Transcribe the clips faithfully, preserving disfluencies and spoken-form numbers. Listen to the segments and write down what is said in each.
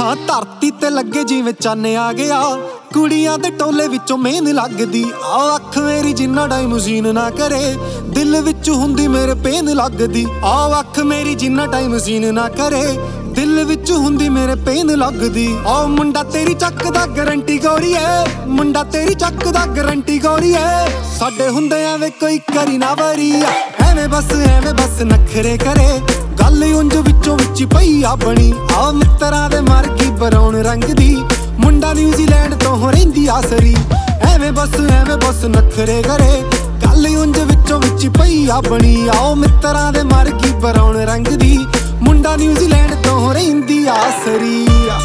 हाँ धरती ते लगे जिवें चन्न आ गया, कुड़ियां दे टोले विचों मेहन लगदी। आ अख मेरी जिन्ना टाइम सीन ना करे, दिल विच हुंदी मेरे पेन लगदी। आ अख मेरी जिन्ना टाइम सीन ना करे, दिल विच हुंदी मेरे पेन लगदी। आ मुंडा तेरी चक दा गारंटी गौरी है, मुंडा तेरी चक दा गारंटी गौरी है। साडे हुंदे एवें कोई करी ना वरी, एवें बस एवें बस नखरे करे। गल उंज विचों विच पई आ बनी, आ मित्तरां दे मर गई ब्राउन रंग दी। मुंडा न्यूजीलैंड तो रहिंदी आसरी, एवें बस एवें बस नखरे करे। गल उंज विचों विच पई आ बनी, आओ मित्तरां दे मर गई ब्राउन रंग दी। मुंडा न्यूजीलैंड तो रहिंदी आसरी।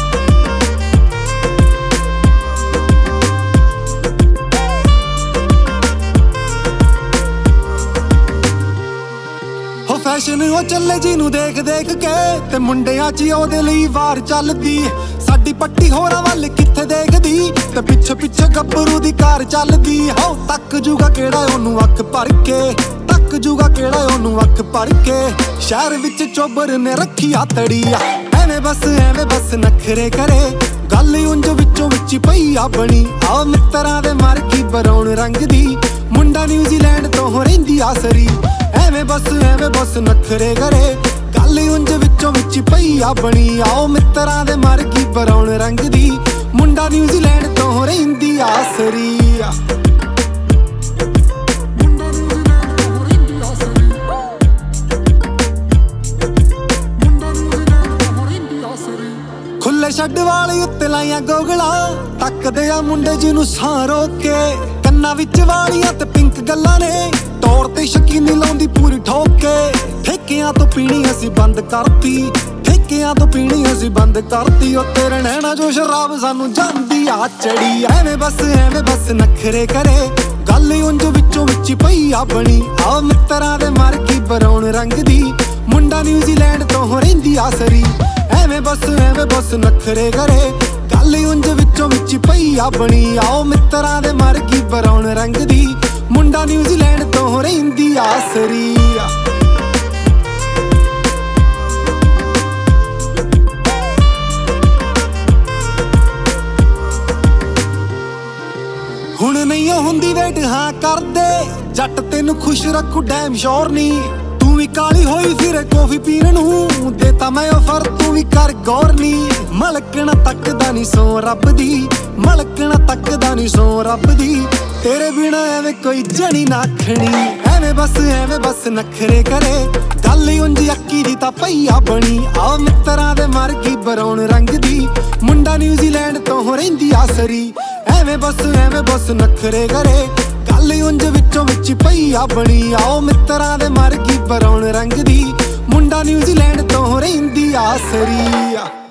फैशन वो चले जिन्नू देख देख के, ते मुंडियां च ओहदे लई वार चलदी। साडी पट्टी होरां वल कित्थे देखदी, ते पिछे पिछे गब्बरू दी कार चलदी। हो तक जूगा केड़ा ओनू अख भर के, तक जूगा केड़ा ओनू अख भर के। शहर विच चोबर ने रखी आतड़ी, एवें बस एवें बस नखरे करे। गल उंज विचों विच पई आ बनी, आ मित्तरां दे मर गई ब्राउन रंग दी। मुंडा न्यूजीलैंड तो रहिंदी आसरी, एवें बस एवें बस नखरे करे। गल उंज विचों विच पई आ बनी, आओ मित्तरां दे मर गई ब्राउन रंग दी। मुंडा न्यूजीलैंड तो रहिंदी आसरी। खुले छड्ड वाले उत्ते लाइयां गोगलां, तकदे आ मुंडे जिन्नू सां रोक के। कन्ना विच वालियां ते पिंक गल्लां ने, तौर ते शकीनी लाउंदी पूरी ठोक के। ठेकियां तो पीनी असी बंद करती, ठेकियां तो पीनी असी बंद करती। ओ तेरे नैना जो शराब सानू जांदी आ चढ़ी, एवें बस एवें बस नखरे करे। गल उंज विचों विच पई आ बनी, आ मित्तरां दे मर गई ब्राउन रंग दी। मुंडा न्यूजीलैंड तो रहिंदी आसरी, एवें बस एवें बस नखरे करे। गल उंज विचों विच पई आ बनी, आओ मित्तरां दे मर गई ब्राउन रंग दी। मुंडा न्यूजीलैंड तो रहिंदी आसरी। हुण नहीं हुंदी वेट हाँ कर दे, जट तेनू खुश रखू डैम श्योर नी। तू भी काली होई फिरे कॉफी पीण नूं, देता मैं ऑफर तू भी कर गौर नी। मलकना तकदा नी सो रब दी, मलकना तकदा नी सो रब दी। तेरे बिना एवें कोई जनी नाखनी, एवें बस एवें बस नखरे करे। गल उंज अक्की दी तां पई आ बनी, आ मित्तरां दे मर गई ब्राउन रंग दी। मुंडा न्यूजीलैंड तो रहिंदी आसरी, एवें बस एवें बस नखरे करे। गल उंज विचों विच पई आ बनी, आओ मित्तरां दे मर गई ब्राउन रंग दी। मुंडा न्यूजीलैंड तो रहिंदी आसरी।